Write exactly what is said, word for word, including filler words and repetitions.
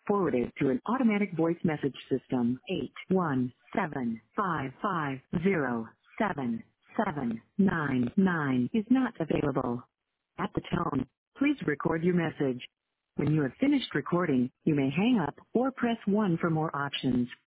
forwarded to an automatic voice message system. eight one seven five five zero seven seven nine nine is not available. At the tone, please record your message. When you have finished recording, you may hang up or press one for more options.